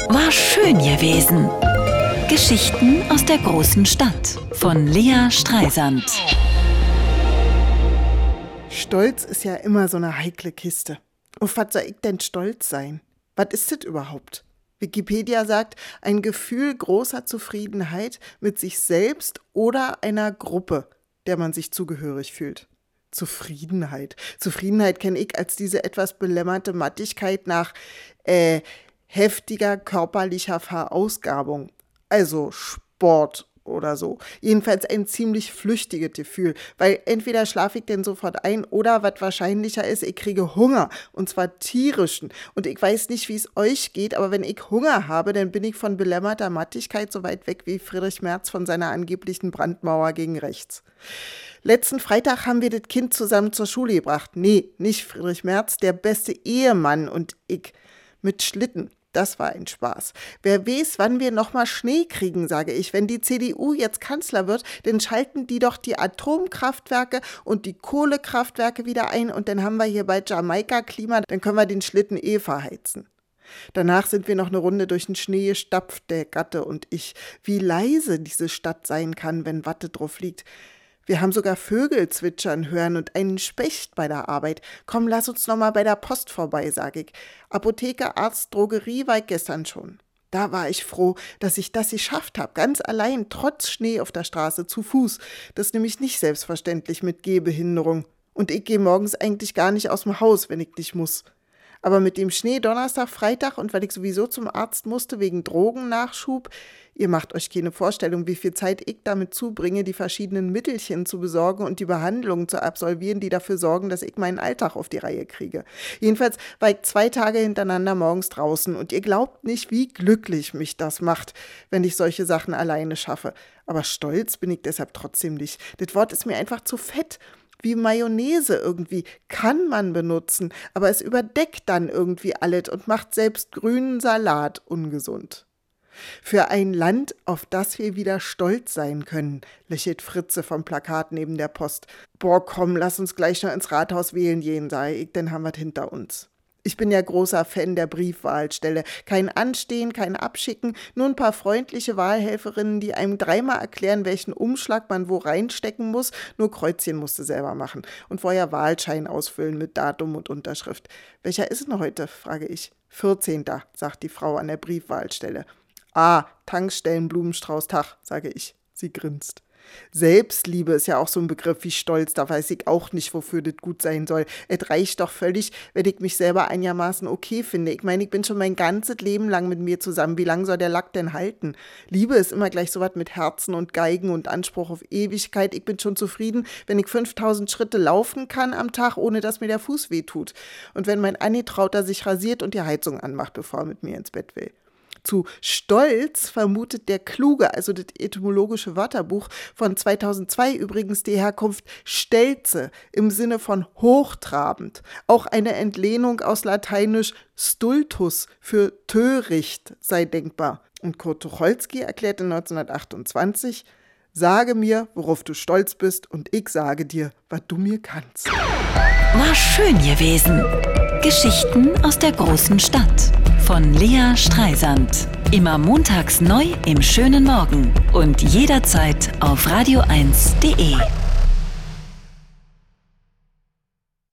War schön gewesen. Geschichten aus der großen Stadt von Lea Streisand. Stolz ist ja immer so eine heikle Kiste. Auf was soll ich denn stolz sein? Was ist das überhaupt? Wikipedia sagt, ein Gefühl großer Zufriedenheit mit sich selbst oder einer Gruppe, der man sich zugehörig fühlt. Zufriedenheit. Zufriedenheit kenne ich als diese etwas belämmerte Mattigkeit nach heftiger körperlicher Verausgabung. Also Sport oder so. Jedenfalls ein ziemlich flüchtiges Gefühl, weil entweder schlafe ich denn sofort ein oder, was wahrscheinlicher ist, ich kriege Hunger, und zwar tierischen. Und ich weiß nicht, wie es euch geht, aber wenn ich Hunger habe, dann bin ich von belämmerter Mattigkeit so weit weg wie Friedrich Merz von seiner angeblichen Brandmauer gegen rechts. Letzten Freitag haben wir das Kind zusammen zur Schule gebracht. Nee, nicht Friedrich Merz, der beste Ehemann und ich. Mit Schlitten. Das war ein Spaß. Wer weiß, wann wir nochmal Schnee kriegen, sage ich. Wenn die CDU jetzt Kanzler wird, dann schalten die doch die Atomkraftwerke und die Kohlekraftwerke wieder ein und dann haben wir hier bei Jamaika Klima, dann können wir den Schlitten verheizen. Danach sind wir noch eine Runde durch den Schnee gestapft, der Gatte und ich. Wie leise diese Stadt sein kann, wenn Watte drauf liegt. Wir haben sogar Vögel zwitschern hören und einen Specht bei der Arbeit. Komm, lass uns noch mal bei der Post vorbei, sage ich. Apotheke, Arzt, Drogerie war ich gestern schon. Da war ich froh, dass ich das geschafft habe, ganz allein, trotz Schnee auf der Straße, zu Fuß. Das ist nämlich nicht selbstverständlich mit Gehbehinderung. Und ich gehe morgens eigentlich gar nicht aus dem Haus, wenn ich nicht muss. Aber mit dem Schnee Donnerstag, Freitag und weil ich sowieso zum Arzt musste wegen Drogennachschub, ihr macht euch keine Vorstellung, wie viel Zeit ich damit zubringe, die verschiedenen Mittelchen zu besorgen und die Behandlungen zu absolvieren, die dafür sorgen, dass ich meinen Alltag auf die Reihe kriege. Jedenfalls war ich 2 Tage hintereinander morgens draußen und ihr glaubt nicht, wie glücklich mich das macht, wenn ich solche Sachen alleine schaffe. Aber stolz bin ich deshalb trotzdem nicht. Das Wort ist mir einfach zu fett. Wie Mayonnaise irgendwie, kann man benutzen, aber es überdeckt dann irgendwie alles und macht selbst grünen Salat ungesund. Für ein Land, auf das wir wieder stolz sein können, lächelt Fritze vom Plakat neben der Post. Boah, komm, lass uns gleich noch ins Rathaus wählen gehen, sage ich, dann haben wir es hinter uns. Ich bin ja großer Fan der Briefwahlstelle. Kein Anstehen, kein Abschicken, nur ein paar freundliche Wahlhelferinnen, die einem 3-mal erklären, welchen Umschlag man wo reinstecken muss. Nur Kreuzchen musste selber machen. Und vorher Wahlschein ausfüllen mit Datum und Unterschrift. Welcher ist denn heute, frage ich. 14., sagt die Frau an der Briefwahlstelle. Ah, Tankstellen-Blumenstrauß-Tag, sage ich. Sie grinst. Selbstliebe ist ja auch so ein Begriff wie Stolz, da weiß ich auch nicht, wofür das gut sein soll. Es reicht doch völlig, wenn ich mich selber einigermaßen okay finde. Ich meine, ich bin schon mein ganzes Leben lang mit mir zusammen. Wie lange soll der Lack denn halten? Liebe ist immer gleich so was mit Herzen und Geigen und Anspruch auf Ewigkeit. Ich bin schon zufrieden, wenn ich 5000 Schritte laufen kann am Tag, ohne dass mir der Fuß wehtut. Und wenn mein Angetrauter sich rasiert und die Heizung anmacht, bevor er mit mir ins Bett will. Zu Stolz vermutet der Kluge, also das etymologische Wörterbuch von 2002 übrigens die Herkunft Stelze im Sinne von hochtrabend. Auch eine Entlehnung aus lateinisch stultus für töricht sei denkbar. Und Kurt Tucholsky erklärte 1928, sage mir, worauf du stolz bist und ich sage dir, was du mir kannst. War schön gewesen. Geschichten aus der großen Stadt von Lea Streisand. Immer montags neu im schönen Morgen und jederzeit auf radio1.de.